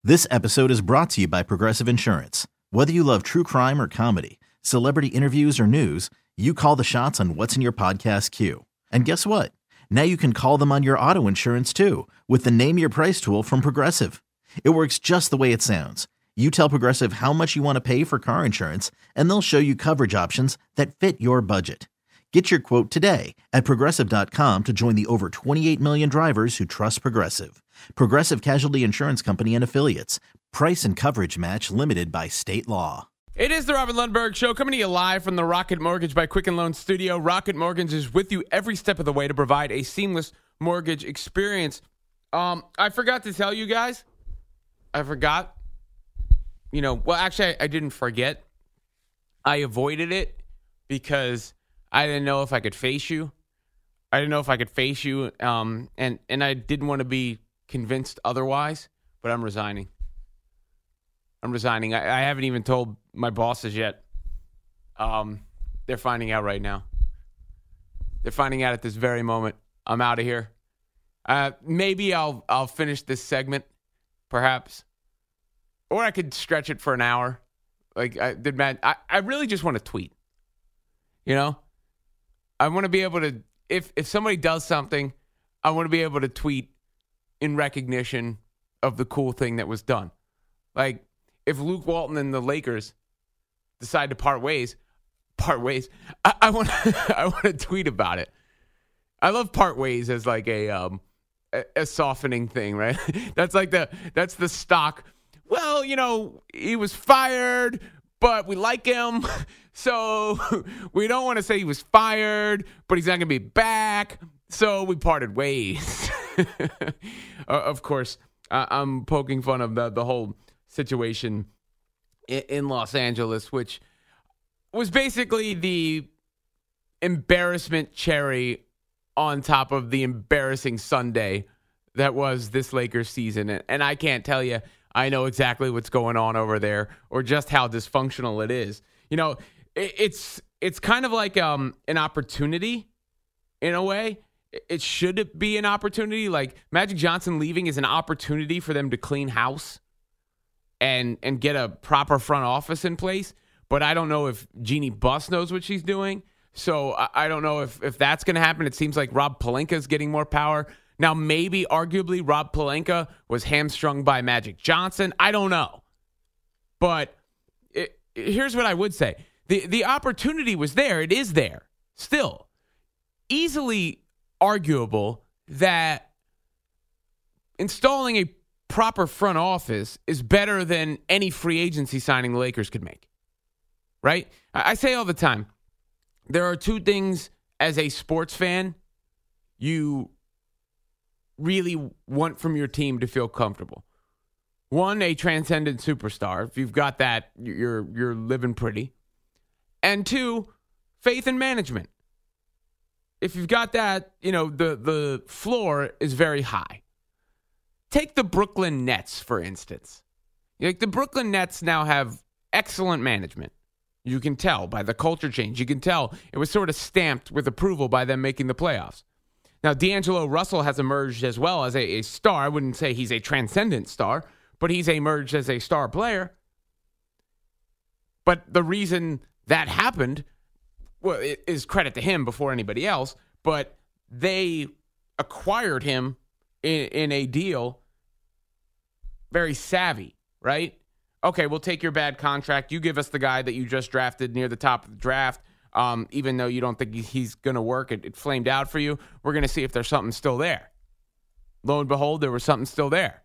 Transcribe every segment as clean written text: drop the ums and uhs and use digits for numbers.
This episode is brought to you by Progressive Insurance. Whether you love true crime or comedy, celebrity interviews or news, you call the shots on what's in your podcast queue. And guess what? Now you can call them on your auto insurance too with the Name Your Price tool from Progressive. It works just the way it sounds. You tell Progressive how much you want to pay for car insurance, and they'll show you coverage options that fit your budget. Get your quote today at Progressive.com to join the over 28 million drivers who trust Progressive. Progressive Casualty Insurance Company and Affiliates. Price and coverage match limited by state law. It is the Robin Lundberg Show, coming to you live from the Rocket Mortgage by Quicken Loans studio. Rocket Mortgage is with you every step of the way to provide a seamless mortgage experience. I forgot to tell you guys. I didn't forget. I avoided it because I didn't know if I could face you. And I didn't want to be convinced otherwise, but I'm resigning. I haven't even told my bosses yet. They're finding out right now. They're finding out at this very moment. I'm out of here. Maybe I'll finish this segment, perhaps. Or I could stretch it for an hour. I really just want to tweet. You know? I want to be able to, if somebody does something, I want to be able to tweet in recognition of the cool thing that was done. Like, if Luke Walton and the Lakers decide to part ways, I want to tweet about it. I love part ways as like a softening thing, right? That's the stock. Well, he was fired, but we like him. So we don't want to say he was fired, but he's not going to be back. So we parted ways. Of course, I'm poking fun of the whole situation in Los Angeles, which was basically the embarrassment cherry on top of the embarrassing Sunday that was this Lakers season. And I can't tell you, I know exactly what's going on over there or just how dysfunctional it is. It's kind of like an opportunity in a way. It should be an opportunity. Like Magic Johnson leaving is an opportunity for them to clean house and get a proper front office in place. But I don't know if Jeannie Buss knows what she's doing. So I don't know if that's going to happen. It seems like Rob Pelinka is getting more power. Now, maybe, arguably, Rob Pelinka was hamstrung by Magic Johnson. I don't know. But here's what I would say. The opportunity was there. It is there. Still, easily arguable that installing a proper front office is better than any free agency signing the Lakers could make. Right? I say all the time, there are two things as a sports fan you really want from your team to feel comfortable. One, a transcendent superstar. If you've got that, you're living pretty. And two, faith in management. If you've got that, the floor is very high. Take the Brooklyn Nets, for instance. Like the Brooklyn Nets now have excellent management. You can tell by the culture change. You can tell it was sort of stamped with approval by them making the playoffs. Now, D'Angelo Russell has emerged as well as a star. I wouldn't say he's a transcendent star, but he's emerged as a star player. But the reason that happened, well, it is credit to him before anybody else, but they acquired him in a deal very savvy, right? Okay, we'll take your bad contract. You give us the guy that you just drafted near the top of the draft. Even though you don't think he's going to work, it flamed out for you. We're going to see if there's something still there. Lo and behold, there was something still there.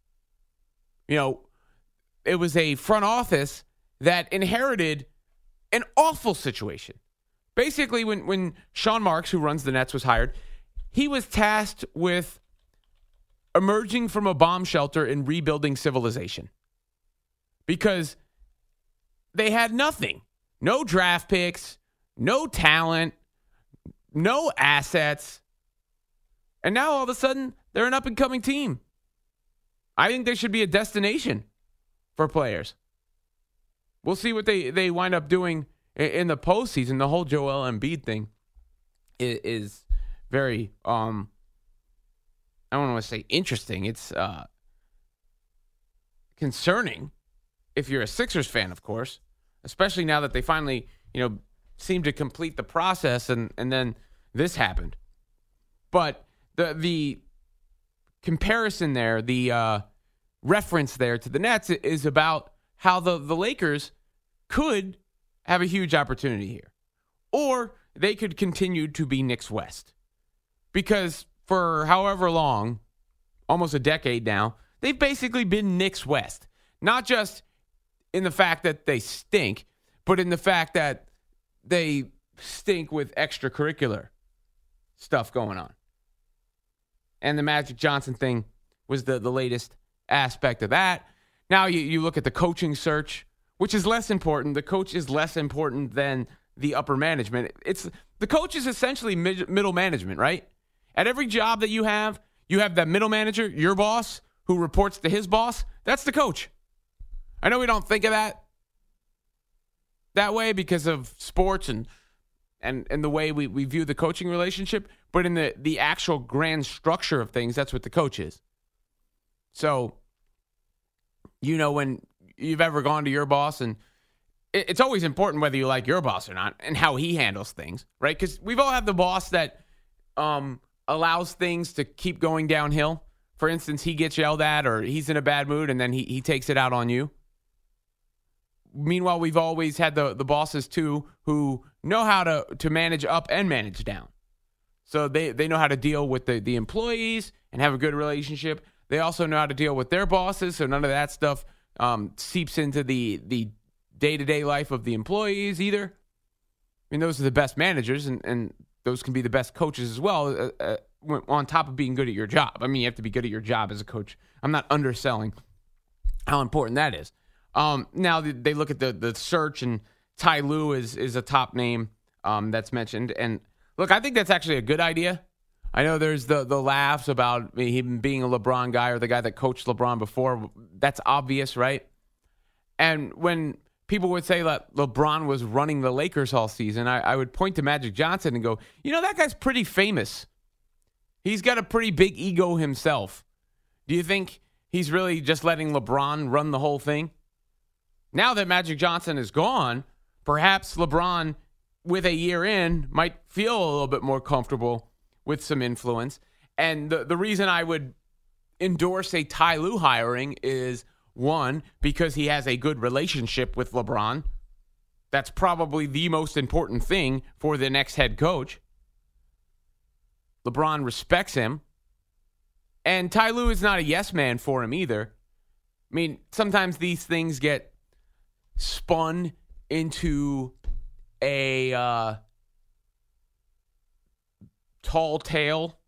It was a front office that inherited an awful situation. Basically, when Sean Marks, who runs the Nets, was hired, he was tasked with emerging from a bomb shelter and rebuilding civilization. Because they had nothing. No draft picks, no talent, no assets. And now all of a sudden, they're an up-and-coming team. I think they should be a destination for players. We'll see what they wind up doing in the postseason. The whole Joel Embiid thing is very, I don't want to say interesting. It's concerning if you're a Sixers fan, of course, especially now that they finally, seem to complete the process and then this happened. But the comparison there, the reference there to the Nets is about how the Lakers could have a huge opportunity here. Or they could continue to be Knicks West. Because for however long, almost a decade now, they've basically been Knicks West. Not just in the fact that they stink, but in the fact that they stink with extracurricular stuff going on. And the Magic Johnson thing was the latest aspect of that. Now you look at the coaching search, which is less important. The coach is less important than the upper management. The coach is essentially middle management, right? At every job that you have that middle manager, your boss, who reports to his boss. That's the coach. I know we don't think of that way because of sports and the way we view the coaching relationship, but in the actual grand structure of things, that's what the coach is. So, when you've ever gone to your boss, and it's always important whether you like your boss or not and how he handles things, right? Because we've all had the boss that allows things to keep going downhill. For instance, he gets yelled at or he's in a bad mood and then he takes it out on you. Meanwhile, we've always had the bosses, too, who know how to manage up and manage down. So they know how to deal with the employees and have a good relationship. They also know how to deal with their bosses, so none of that stuff seeps into the day-to-day life of the employees either. I mean, those are the best managers, and those can be the best coaches as well, on top of being good at your job. I mean, you have to be good at your job as a coach. I'm not underselling how important that is. Now they look at the search, and Ty Lue is a top name that's mentioned. And look, I think that's actually a good idea. I know there's the laughs about him being a LeBron guy or the guy that coached LeBron before. That's obvious, right? And when people would say that LeBron was running the Lakers all season, I would point to Magic Johnson and go, that guy's pretty famous. He's got a pretty big ego himself. Do you think he's really just letting LeBron run the whole thing? Now that Magic Johnson is gone, perhaps LeBron, with a year in, might feel a little bit more comfortable with some influence. And the reason I would endorse a Ty Lue hiring is, one, because he has a good relationship with LeBron. That's probably the most important thing for the next head coach. LeBron respects him. And Ty Lue is not a yes man for him either. I mean, sometimes these things get spun into a tall tale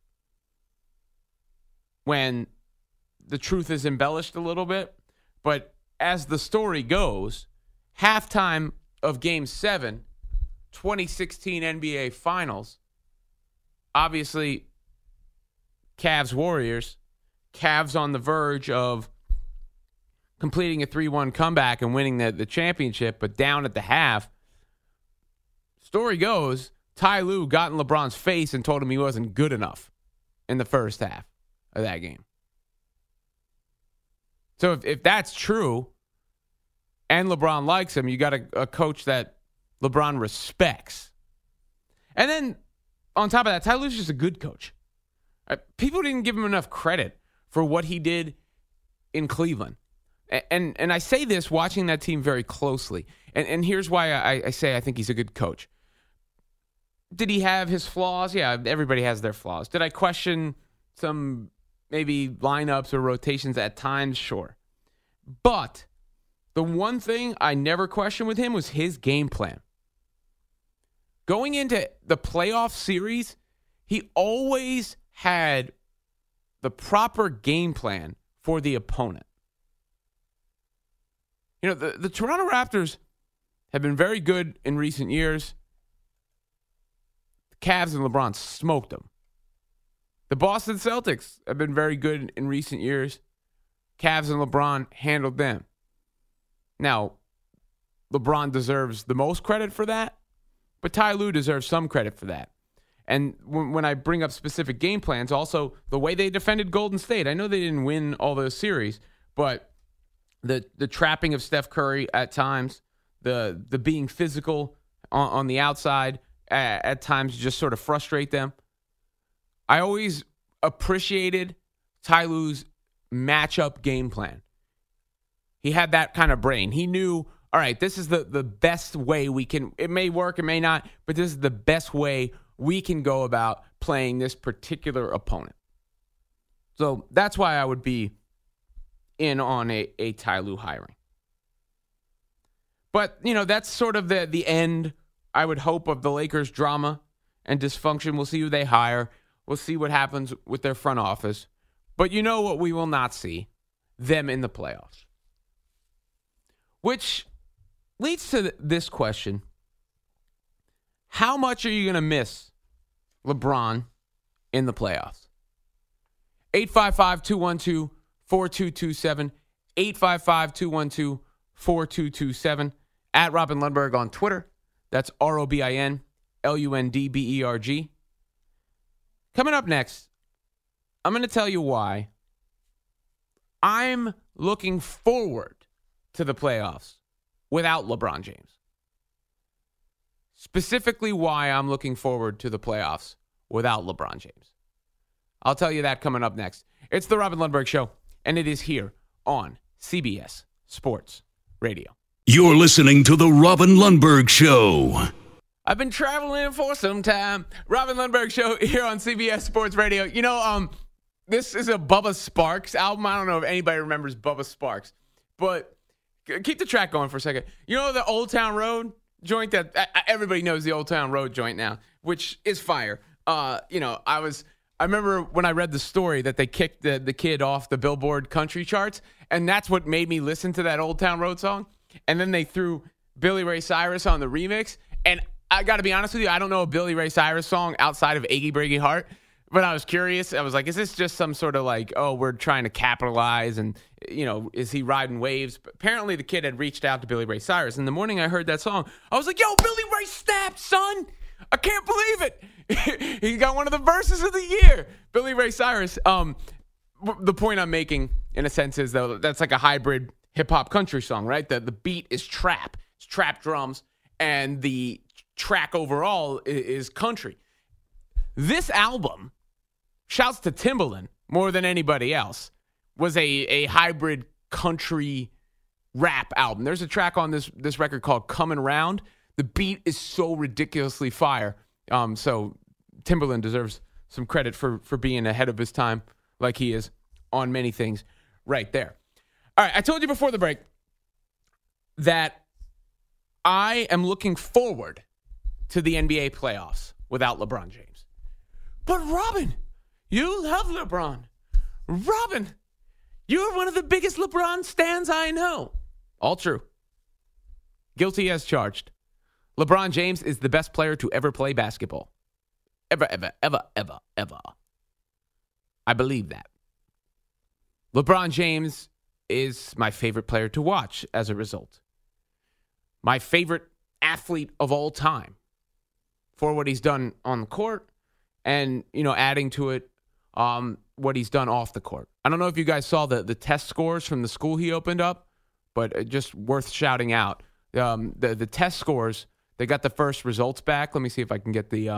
when the truth is embellished a little bit. But as the story goes, halftime of Game 7, 2016 NBA Finals, obviously Cavs-Warriors, Cavs on the verge of completing a 3-1 comeback and winning the championship, but down at the half. Story goes, Ty Lue got in LeBron's face and told him he wasn't good enough in the first half of that game. So if that's true, and LeBron likes him, you got a coach that LeBron respects. And then on top of that, Ty Lue's just a good coach. People didn't give him enough credit for what he did in Cleveland. And I say this watching that team very closely. And here's why I say I think he's a good coach. Did he have his flaws? Yeah, everybody has their flaws. Did I question some maybe lineups or rotations at times? Sure. But the one thing I never questioned with him was his game plan. Going into the playoff series, he always had the proper game plan for the opponent. The Toronto Raptors have been very good in recent years. The Cavs and LeBron smoked them. The Boston Celtics have been very good in recent years. Cavs and LeBron handled them. Now, LeBron deserves the most credit for that, but Ty Lue deserves some credit for that. And when I bring up specific game plans, also the way they defended Golden State. I know they didn't win all those series, but the trapping of Steph Curry at times, the being physical on the outside at times just sort of frustrate them. I always appreciated Ty Lue's matchup game plan. He had that kind of brain. He knew, all right, this is the best way we can, it may work, it may not, but this is the best way we can go about playing this particular opponent. So that's why I would be in on a Ty Lue hiring. But, that's sort of the end, I would hope, of the Lakers' drama and dysfunction. We'll see who they hire. We'll see what happens with their front office. But you know what we will not see? Them in the playoffs. Which leads to this question. How much are you going to miss LeBron in the playoffs? 855-212-4227. 855-212-4227. At Robin Lundberg on Twitter. That's ROBINLUNDBERG. Coming up next, I'm going to tell you why I'm looking forward to the playoffs without LeBron James. Specifically why I'm looking forward to the playoffs without LeBron James. I'll tell you that coming up next. It's the Robin Lundberg Show, and it is here on CBS Sports Radio. You're listening to the Robin Lundberg Show. I've been traveling for some time. Robin Lundberg Show here on CBS Sports Radio. This is a Bubba Sparks album. I don't know if anybody remembers Bubba Sparks, but keep the track going for a second. You know the Old Town Road joint that everybody knows, the Old Town Road joint now, which is fire. I remember when I read the story that they kicked the kid off the Billboard country charts, and that's what made me listen to that Old Town Road song. And then they threw Billy Ray Cyrus on the remix, and I got to be honest with you, I don't know a Billy Ray Cyrus song outside of Achy Breaky Heart, but I was curious. I was like, is this just some sort of like, oh, we're trying to capitalize and, is he riding waves? But apparently the kid had reached out to Billy Ray Cyrus. And the morning I heard that song, I was like, yo, Billy Ray snapped, son. I can't believe it. He got one of the verses of the year. Billy Ray Cyrus. The point I'm making, in a sense, is though that's like a hybrid hip-hop country song, right? The beat is trap. It's trap drums. And the track overall is country. This album, shouts to Timbaland more than anybody else, was a hybrid country rap album. There's a track on this record called Comin' Round. The beat is so ridiculously fire. So Timbaland deserves some credit for being ahead of his time like he is on many things right there. All right, I told you before the break that I am looking forward to the NBA playoffs without LeBron James. But Robin, you love LeBron. Robin, you're one of the biggest LeBron stans I know. All true. Guilty as charged. LeBron James is the best player to ever play basketball. Ever, ever, ever, ever, ever. I believe that. LeBron James is my favorite player to watch as a result. My favorite athlete of all time for what he's done on the court and, adding to it what he's done off the court. I don't know if you guys saw the test scores from the school he opened up, but just worth shouting out. The test scores, they got the first results back. Let me see if I can get the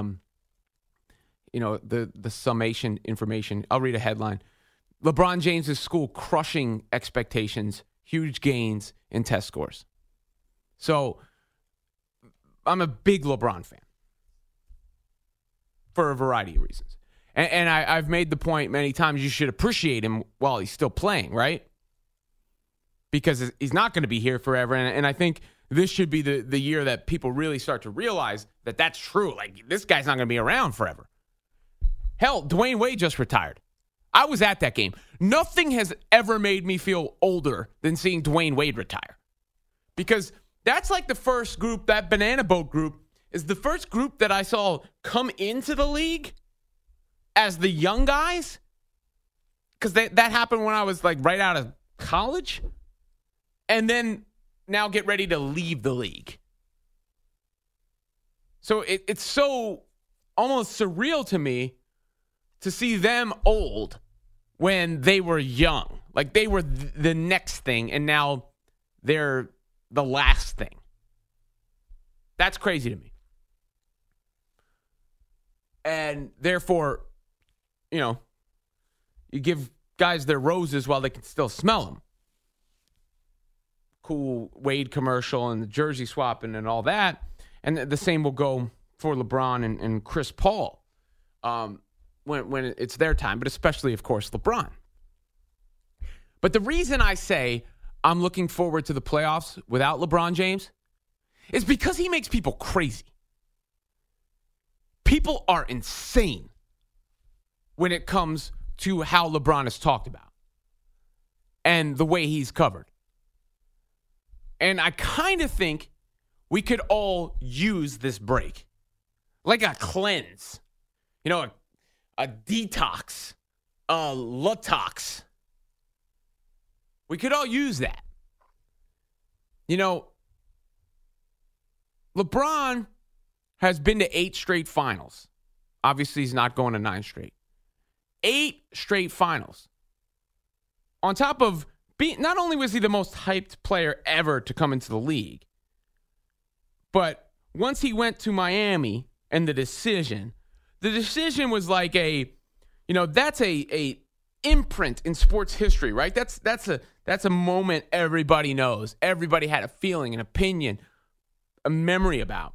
summation information. I'll read a headline. LeBron James' school crushing expectations, huge gains in test scores. So I'm a big LeBron fan for a variety of reasons. And I've made the point many times you should appreciate him while he's still playing, right? Because he's not going to be here forever. And I think this should be the year that people really start to realize that that's true. Like, this guy's not going to be around forever. Hell, Dwayne Wade just retired. I was at that game. Nothing has ever made me feel older than seeing Dwayne Wade retire. Because that's like the first group, that Banana Boat group, is the first group that I saw come into the league as the young guys. Because that happened when I was like right out of college. And then now get ready to leave the league. So it's so almost surreal to me to see them old when they were young. Like they were the next thing, and now they're the last thing. That's crazy to me. And therefore, you give guys their roses while they can still smell them. Cool Wade commercial and the jersey swapping and all that. And the same will go for LeBron and Chris Paul when it's their time, but especially, of course, LeBron. But the reason I say I'm looking forward to the playoffs without LeBron James is because he makes people crazy. People are insane when it comes to how LeBron is talked about and the way he's covered. And I kind of think we could all use this break. Like a cleanse. A detox. A lutox. We could all use that. LeBron has been to 8 straight finals. Obviously, he's not going to 9 straight. 8 straight finals. On top of not only was he the most hyped player ever to come into the league, but once he went to Miami and the decision was like that's a imprint in sports history, right? That's a moment everybody knows. Everybody had a feeling, an opinion, a memory about.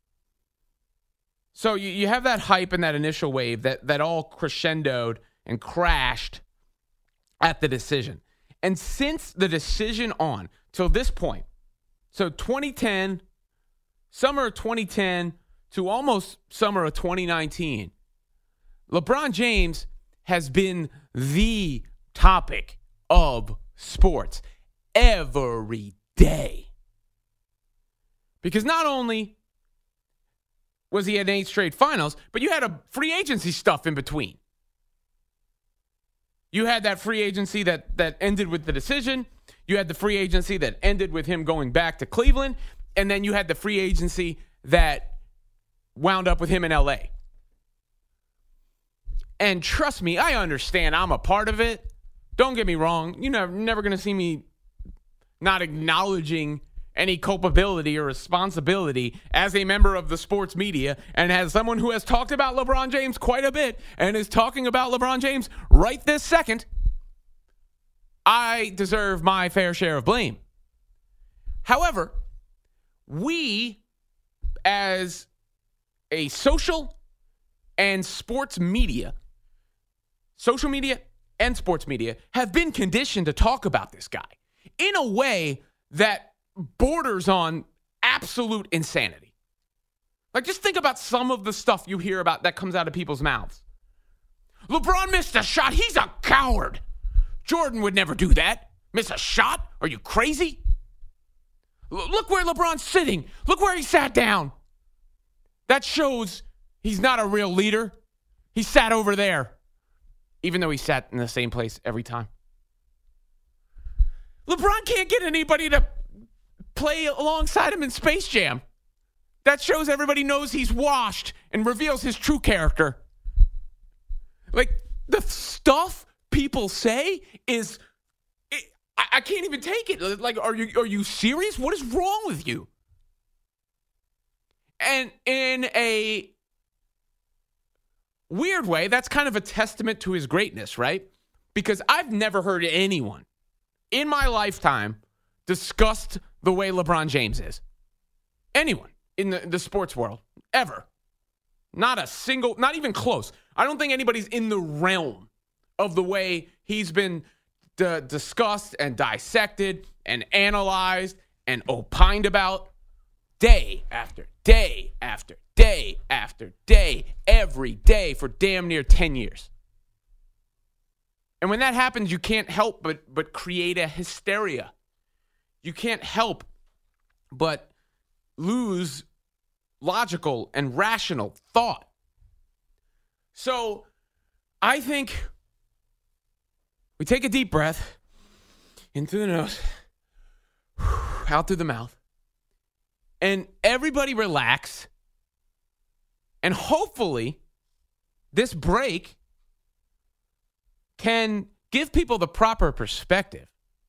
So you have that hype and that initial wave that all crescendoed and crashed at the decision. And since the decision on till this point, so 2010, summer of 2010 to almost summer of 2019, LeBron James has been the topic of sports every day. Because not only was he at 8 straight finals, but you had a free agency stuff in between. You had that free agency that ended with the decision. You had the free agency that ended with him going back to Cleveland. And then you had the free agency that wound up with him in L.A. And trust me, I understand. I'm a part of it. Don't get me wrong. You're never going to see me not acknowledging any culpability or responsibility as a member of the sports media and as someone who has talked about LeBron James quite a bit and is talking about LeBron James right this second. I deserve my fair share of blame. However, we as a social and sports media, social media and sports media have been conditioned to talk about this guy in a way that borders on absolute insanity. Like, just think about some of the stuff you hear about that comes out of people's mouths. LeBron missed a shot. He's a coward. Jordan would never do that. Miss a shot? Are you crazy? Look where LeBron's sitting. Look where he sat down. That shows he's not a real leader. He sat over there, even though he sat in the same place every time. LeBron can't get anybody to play alongside him in Space Jam. That shows everybody knows he's washed and reveals his true character. Like, the stuff people say is, I can't even take it. Like, are you serious? What is wrong with you? And in a weird way, that's kind of a testament to his greatness, right? Because I've never heard anyone in my lifetime discussed the way LeBron James is. Anyone in the sports world, ever. Not a single, not even close. I don't think anybody's in the realm of the way he's been discussed and dissected and analyzed and opined about day after day after day after day, every day for damn near 10 years. And when that happens, you can't help but create a hysteria. You can't help but lose logical and rational thought. So I think we take a deep breath in through the nose, out through the mouth, and everybody relax. And hopefully this break can give people the proper perspective.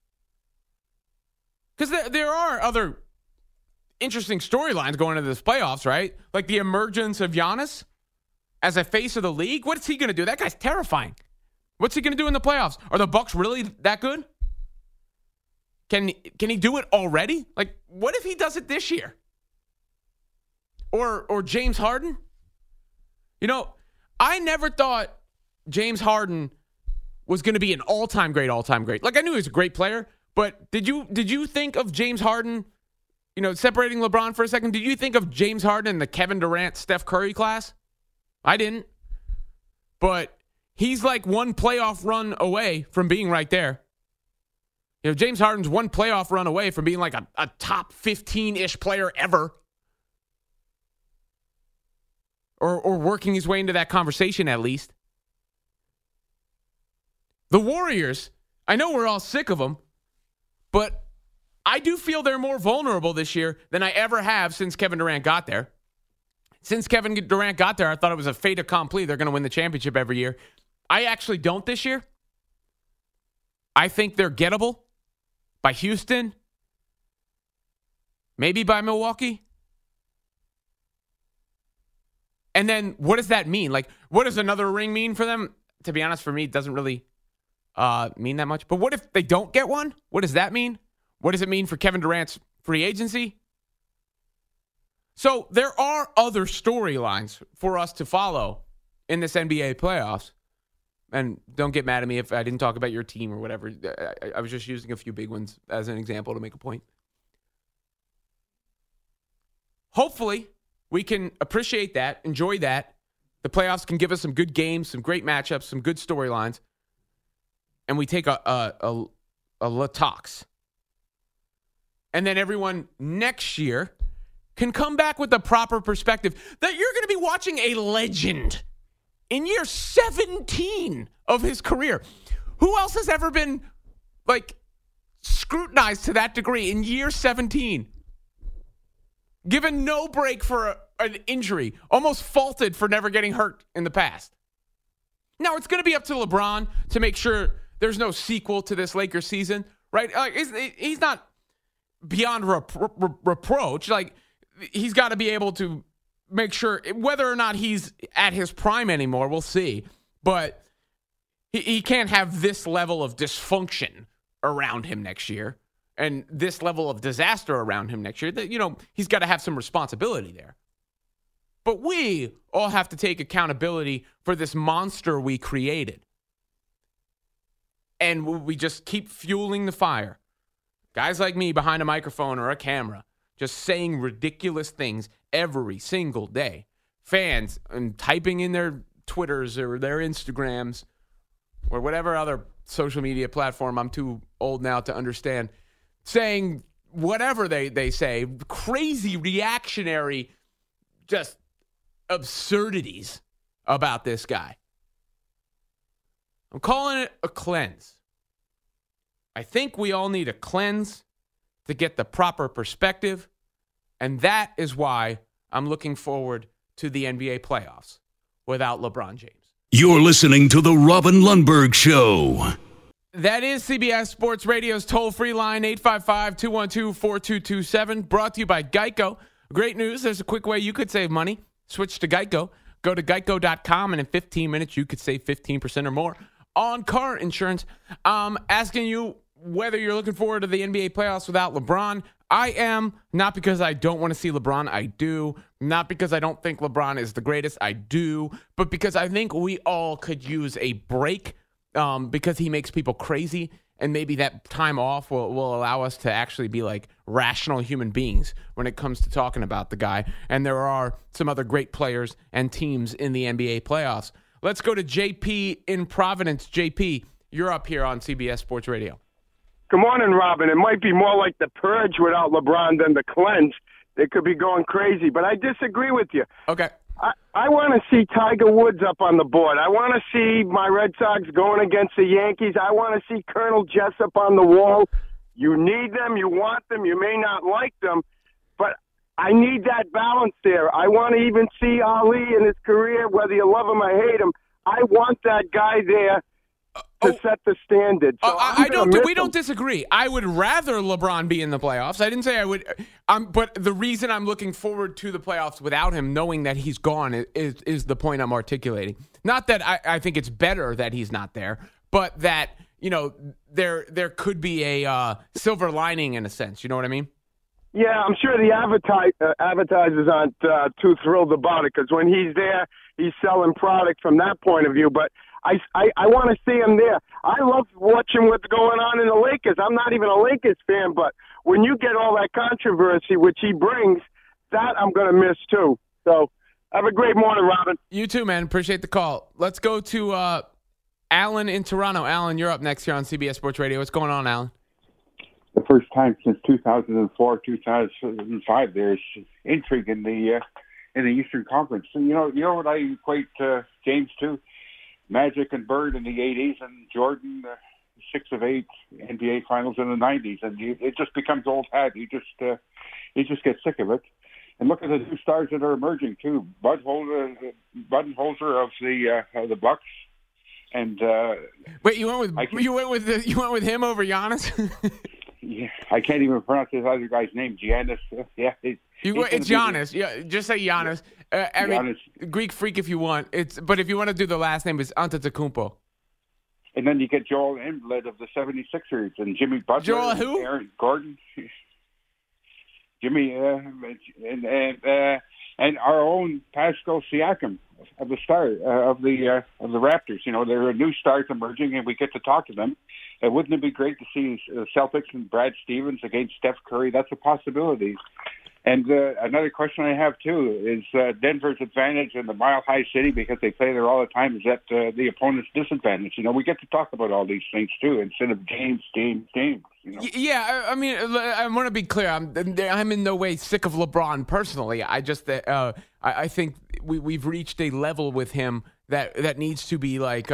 Because there are other interesting storylines going into this playoffs, right? Like the emergence of Giannis as a face of the league. What is he going to do? That guy's terrifying. What's he going to do in the playoffs? Are the Bucks really that good? Can he do it already? Like, what if he does it this year? Or James Harden? You know, I never thought James Harden was going to be an all-time great. Like, I knew he was a great player, but did you think of James Harden, you know, separating LeBron for a second? Did you think of James Harden in the Kevin Durant, Steph Curry class? I didn't. But he's like one playoff run away from being right there. You know, James Harden's one playoff run away from being like a top 15-ish player ever. Or working his way into that conversation at least. The Warriors, I know we're all sick of them, but I do feel they're more vulnerable this year than I ever have since Kevin Durant got there. Since Kevin Durant got there, I thought it was a fait accompli. They're going to win the championship every year. I actually don't this year. I think they're gettable by Houston, maybe by Milwaukee. And then what does that mean? Like, what does another ring mean for them? To be honest, for me, it doesn't really mean that much. But what if they don't get one? What does that mean? What does it mean for Kevin Durant's free agency? So there are other storylines for us to follow in this NBA playoffs. And don't get mad at me if I didn't talk about your team or whatever. I was just using a few big ones as an example to make a point. Hopefully, we can appreciate that, enjoy that. The playoffs can give us some good games, some great matchups, some good storylines. And we take a Latox. And then everyone next year can come back with the proper perspective that you're going to be watching a legend in year 17 of his career. Who else has ever been, like, scrutinized to that degree in year 17? Given no break for an injury, almost faulted for never getting hurt in the past. Now, it's going to be up to LeBron to make sure there's no sequel to this Lakers season, right? He's not beyond reproach. Like, he's got to be able to make sure, whether or not he's at his prime anymore, we'll see. But he can't have this level of dysfunction around him next year. And this level of disaster around him next year, that, you know, he's got to have some responsibility there. But we all have to take accountability for this monster we created. And we just keep fueling the fire. Guys like me behind a microphone or a camera, just saying ridiculous things every single day. Fans and typing in their Twitters or their Instagrams or whatever other social media platform I'm too old now to understand, saying whatever they say, crazy reactionary, just absurdities about this guy. I'm calling it a cleanse. I think we all need a cleanse to get the proper perspective, and that is why I'm looking forward to the NBA playoffs without LeBron James. You're listening to The Robin Lundberg Show. That is CBS Sports Radio's toll-free line, 855-212-4227, brought to you by Geico. Great news, there's a quick way you could save money. Switch to Geico. Go to geico.com, and in 15 minutes, you could save 15% or more on car insurance. Asking you whether you're looking forward to the NBA playoffs without LeBron. I am, not because I don't want to see LeBron, I do. Not because I don't think LeBron is the greatest, I do. But because I think we all could use a break because he makes people crazy, and maybe that time off will allow us to actually be like rational human beings when it comes to talking about the guy. And there are some other great players and teams in the NBA playoffs. Let's go to JP in Providence. JP, you're up here on CBS Sports Radio. Good morning, Robin. It might be more like the purge without LeBron than the cleanse. They could be going crazy, but I disagree with you. Okay. I want to see Tiger Woods up on the board. I want to see my Red Sox going against the Yankees. I want to see Colonel Jessup on the wall. You need them. You want them. You may not like them, but I need that balance there. I want to even see Ali in his career, whether you love him or hate him. I want that guy there to set the standard. So we don't disagree. I would rather LeBron be in the playoffs. I didn't say I would. But the reason I'm looking forward to the playoffs without him, knowing that he's gone, is the point I'm articulating. Not that I think it's better that he's not there, but that there could be a silver lining in a sense. You know what I mean? Yeah, I'm sure the advertisers aren't too thrilled about it because when he's there, he's selling product from that point of view. But I want to see him there. I love watching what's going on in the Lakers. I'm not even a Lakers fan, but when you get all that controversy, which he brings, that I'm going to miss too. So have a great morning, Robin. You too, man. Appreciate the call. Let's go to Alan in Toronto. Alan, you're up next here on CBS Sports Radio. What's going on, Alan? The first time since 2004, 2005, there's intrigue in the Eastern Conference. And you know what I equate James to? Magic and Bird in the 80s, and Jordan 6 of 8 NBA Finals in the 90s, and it just becomes old hat. You just get sick of it. And look at the new stars that are emerging too. Budenholzer of the Bucks. And wait, you went with him over Giannis? Yeah, I can't even pronounce this other guy's name. Giannis. Yeah, it's Giannis. Yeah, just say Giannis. I mean, Greek freak if you want. But if you want to do the last name, it's Antetokounmpo. And then you get Joel Embiid of the 76ers and Jimmy Butler. Joel who? Aaron Gordon. Jimmy and our own Pascal Siakam of the of the Raptors. There are new stars emerging, and we get to talk to them. Wouldn't it be great to see Celtics and Brad Stevens against Steph Curry? That's a possibility. And another question I have, too, is Denver's advantage in the Mile High City, because they play there all the time, is that the opponent's disadvantage. We get to talk about all these things, too, instead of games. Yeah, I mean, I want to be clear. I'm in no way sick of LeBron personally. I just I think we've reached a level with him that needs to be like,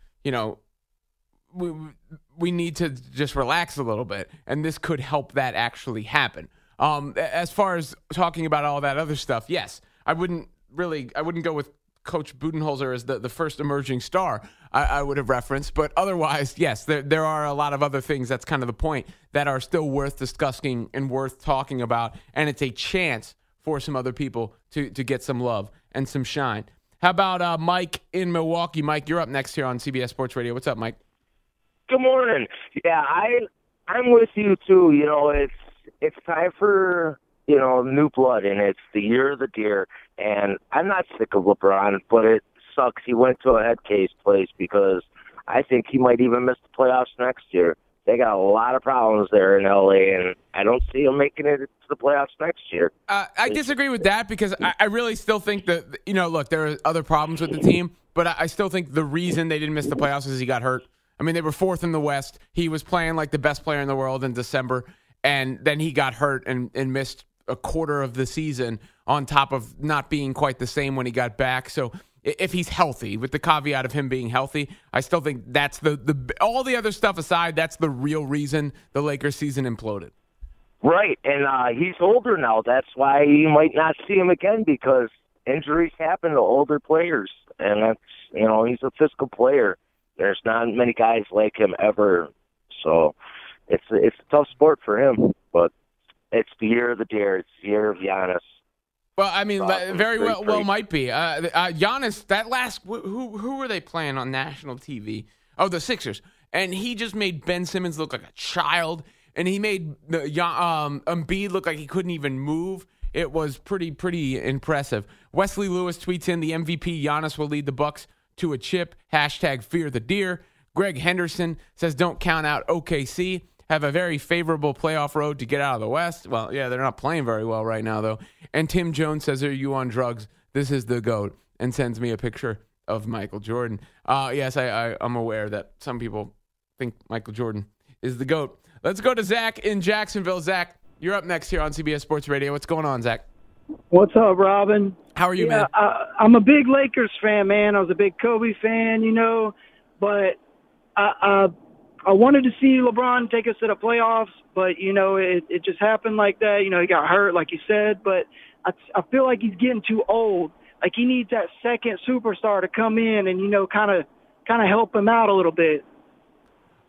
we need to just relax a little bit, and this could help that actually happen. As far as talking about all that other stuff, yes, I wouldn't go with Coach Budenholzer as the first emerging star I would have referenced. But otherwise, yes, there are a lot of other things, that's kind of the point, that are still worth discussing and worth talking about. And it's a chance for some other people to get some love and some shine. How about Mike in Milwaukee? Mike, you're up next here on CBS Sports Radio. What's up, Mike? Good morning. Yeah, I'm with you, too. It's time for, new blood, and it's the year of the deer. And I'm not sick of LeBron, but it sucks he went to a head case place, because I think he might even miss the playoffs next year. They got a lot of problems there in L.A., and I don't see him making it to the playoffs next year. I disagree with that, because I really still think that, look, there are other problems with the team, but I still think the reason they didn't miss the playoffs is he got hurt. I mean, they were 4th in the West. He was playing like the best player in the world in December, and then he got hurt and missed a quarter of the season, on top of not being quite the same when he got back. So if he's healthy, with the caveat of him being healthy, I still think that's the all the other stuff aside, that's the real reason the Lakers season imploded. Right, and he's older now. That's why you might not see him again, because injuries happen to older players, and that's he's a physical player. There's not many guys like him ever, so it's a tough sport for him. But it's the year of the deer. It's the year of Giannis. Well, I mean, very well might be. Giannis, that last who were they playing on national TV? Oh, the Sixers, and he just made Ben Simmons look like a child, and he made Embiid look like he couldn't even move. It was pretty impressive. Wesley Lewis tweets in, the MVP Giannis will lead the Bucks to a chip. #fear the deer. Greg Henderson says, don't count out OKC. Have a very favorable playoff road to get out of the West. Well, yeah, they're not playing very well right now, though. And Tim Jones says, are you on drugs? This is the GOAT, and sends me a picture of Michael Jordan. Yes, I'm aware that some people think Michael Jordan is the GOAT. Let's go to Zach in Jacksonville. Zach, you're up next here on CBS Sports Radio. What's going on, Zach? What's up, Robin? How are you, man? I'm a big Lakers fan, man. I was a big Kobe fan, but I wanted to see LeBron take us to the playoffs, but, it just happened like that. He got hurt, like you said, but I feel like he's getting too old. Like, he needs that second superstar to come in and, kind of help him out a little bit.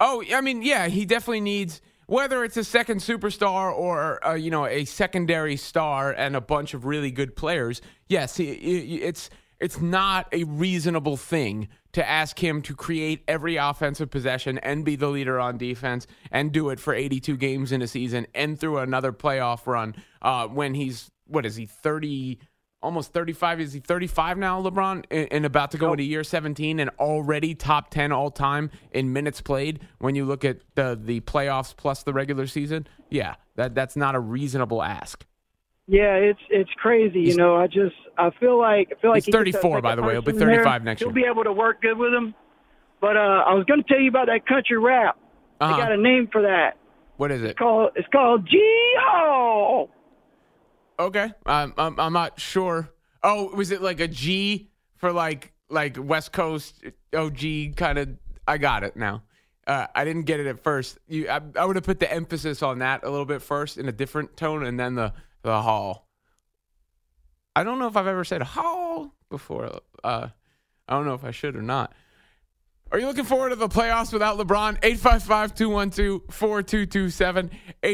Oh, I mean, yeah, he definitely needs, whether it's a second superstar or, a secondary star and a bunch of really good players. Yes, it's not a reasonable thing to ask him to create every offensive possession and be the leader on defense and do it for 82 games in a season and through another playoff run when he's, 30, almost 35? Is he 35 now, LeBron? And about to go into year 17 and already top 10 all-time in minutes played when you look at the playoffs plus the regular season? Yeah, that's not a reasonable ask. Yeah, it's crazy. I feel like he's 34, by the way. He'll be 35 next year. He'll be able to work good with him. But I was going to tell you about that country rap. Uh-huh. They got a name for that. What is it? It's called G-O. Okay, I'm not sure. Oh, was it like a G for like West Coast OG kind of? I got it now. I didn't get it at first. I would have put the emphasis on that a little bit first in a different tone, and then the hall. I don't know if I've ever said hall before. I don't know if I should or not. Are you looking forward to the playoffs without LeBron? 855-212-4227.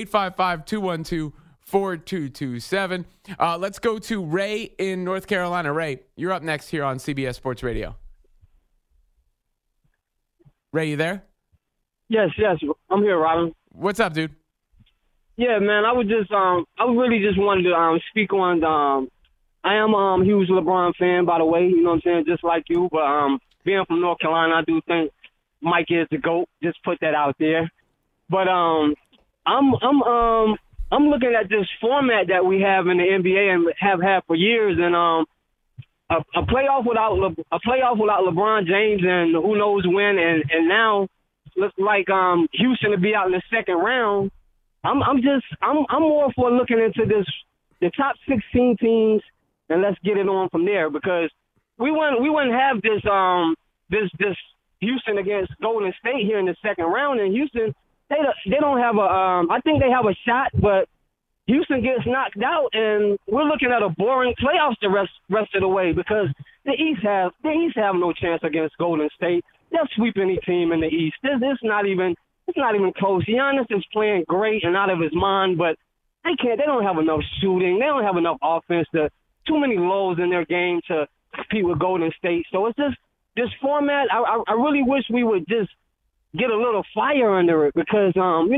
855-212-4227. Let's go to Ray in North Carolina. Ray, you're up next here on CBS Sports Radio. Ray, you there? Yes, I'm here, Robin. What's up, dude? Yeah, man, I really just wanted to speak on. I am a huge LeBron fan, by the way. You know what I'm saying, just like you. But being from North Carolina, I do think Mike is the GOAT. Just put that out there. But I'm looking at this format that we have in the NBA and have had for years, and a playoff without LeBron James, and who knows when, and now looks like Houston to be out in the second round. I'm more for looking into the top 16 teams, and let's get it on from there, because we wouldn't have this Houston against Golden State here in the second round. And Houston, they don't have I think they have a shot, but Houston gets knocked out, and we're looking at a boring playoffs the rest of the way, because the East have no chance against Golden State. They'll sweep any team in the East. It's not even close. Giannis is playing great and out of his mind, but they don't have enough shooting. They don't have enough offense. Too many lows in their game to compete with Golden State. So it's just this format. I really wish we would just get a little fire under it, because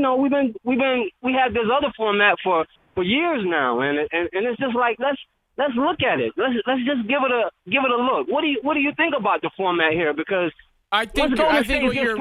we had this other format for years now, and it's just like let's look at it. Let's just give it a look. What do you think about the format here? Because I think what you're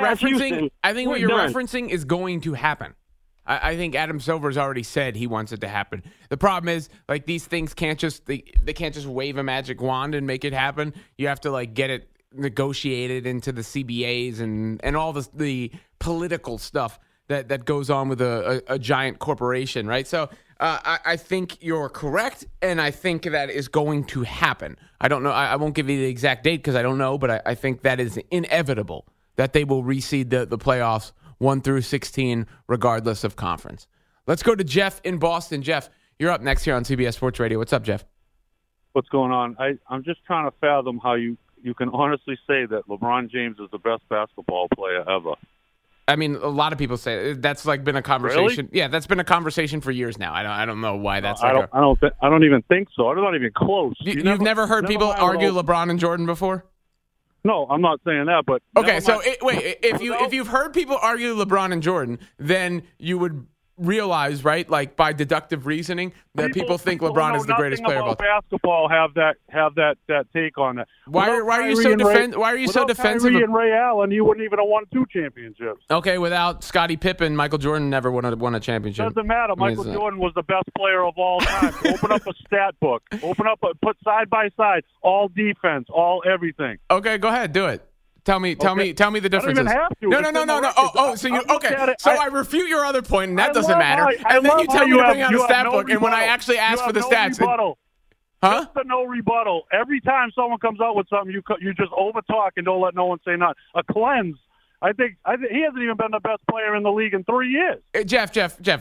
referencing is going to happen. I think Adam Silver's already said he wants it to happen. The problem is, like, these things can't just they can't just wave a magic wand and make it happen. You have to get it negotiated into the CBAs and all the political stuff that goes on with a giant corporation, right? So I think you're correct, and I think that is going to happen. I don't know. I won't give you the exact date because I don't know, but I think that is inevitable that they will reseed the playoffs 1 through 16, regardless of conference. Let's go to Jeff in Boston. Jeff, you're up next here on CBS Sports Radio. What's up, Jeff? What's going on? I'm just trying to fathom how you can honestly say that LeBron James is the best basketball player ever. I mean, a lot of people say that's been a conversation. Really? Yeah, that's been a conversation for years now. I don't know why that's. I don't even think so. I'm not even close. You've never heard people argue LeBron and Jordan before? No, I'm not saying that. But okay, so if you've heard people argue LeBron and Jordan, then you would realize, right, like by deductive reasoning, that people think LeBron is the greatest player of all time. Basketball have that take on that. Why are you so defensive? Kyrie and Ray Allen, you wouldn't even have won 2 championships. Okay, without Scottie Pippen, Michael Jordan never would have won a championship. Doesn't matter. Michael Jordan was the best player of all time. Open up a stat book. Put side by side all defense, all everything. Okay, go ahead, do it. Tell me the differences. I don't even have to. No. Oh, so you okay? So I refute your other point, and that doesn't matter. And then you tell me to bring out a stat book, and when I actually ask for the stats, huh? Just no rebuttal. Every time someone comes out with something, you just overtalk and don't let no one say nothing. A cleanse. I think he hasn't even been the best player in the league in 3 years. Jeff.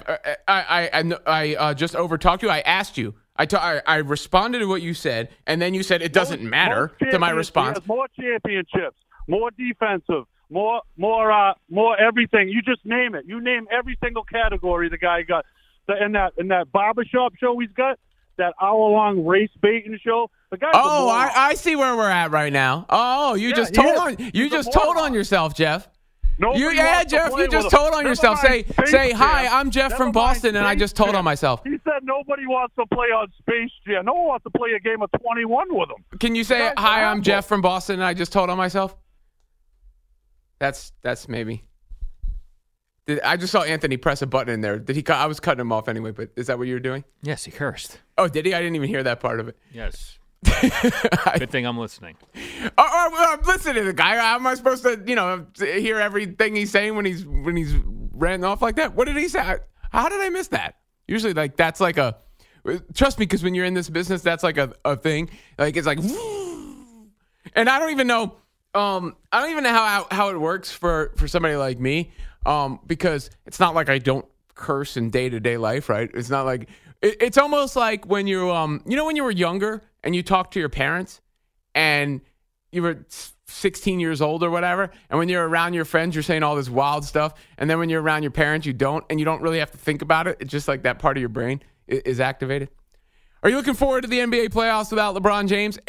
I just overtalked you. I asked you. I responded to what you said, and then you said it doesn't matter to my response. More championships. More defensive, more everything. You just name it. You name every single category the guy got. In that barbershop show he's got, that hour-long race baiting show. The guy's I see where we're at right now. Oh, you just told on yourself, Jeff. Jeff, you just told on yourself. Say, hi, I'm Jeff from Boston, and I just told on myself. He said nobody wants to play on Space Jam. No one wants to play a game of 21 with him. Can you say, hi, I'm Jeff from Boston, and I just told on myself? That's maybe. I just saw Anthony press a button in there. I was cutting him off anyway, but is that what you were doing? Yes, he cursed. Oh, did he? I didn't even hear that part of it. Yes. Good thing I'm listening. I'm listening to the guy. How am I supposed to, hear everything he's saying when he's ranting off like that? What did he say? How did I miss that? Usually, that's like a. Trust me, because when you're in this business, that's like a thing. Like it's like, and I don't even know. I don't even know how it works for somebody like me. Because it's not like I don't curse in day-to-day life, right? It's not like it's almost like when you when you were younger and you talked to your parents and you were 16 years old or whatever, and when you're around your friends, you're saying all this wild stuff, and then when you're around your parents, you don't, and you don't really have to think about it. It's just like that part of your brain is activated. Are you looking forward to the NBA playoffs without LeBron James?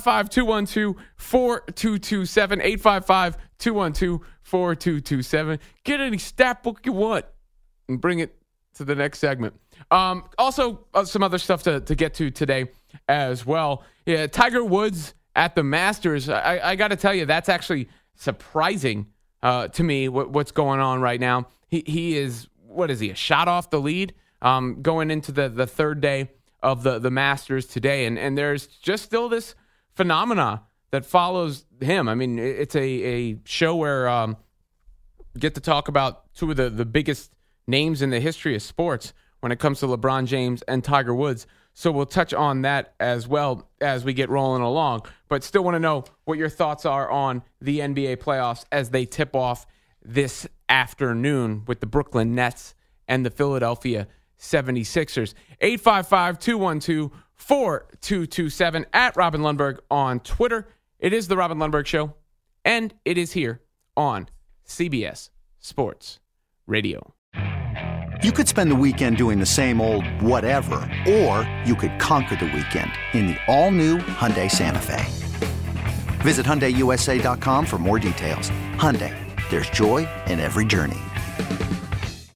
855-212-4227. 855-212-4227. Get any stat book you want and bring it to the next segment. Also, some other stuff to get to today as well. Yeah, Tiger Woods at the Masters. I got to tell you, that's actually surprising to me what's going on right now. He is, what is he, a shot off the lead going into the third day of the Masters today. And there's just still this phenomena that follows him. I mean, it's a show where you get to talk about two of the biggest names in the history of sports when it comes to LeBron James and Tiger Woods. So we'll touch on that as well as we get rolling along. But still want to know what your thoughts are on the NBA playoffs as they tip off this afternoon with the Brooklyn Nets and the Philadelphia 76ers. 855-212-4227 at Robin Lundberg on Twitter. It is the Robin Lundberg Show, and it is here on CBS Sports Radio. You could spend the weekend doing the same old whatever, or you could conquer the weekend in the all-new Hyundai Santa Fe. Visit HyundaiUSA.com for more details. Hyundai, there's joy in every journey.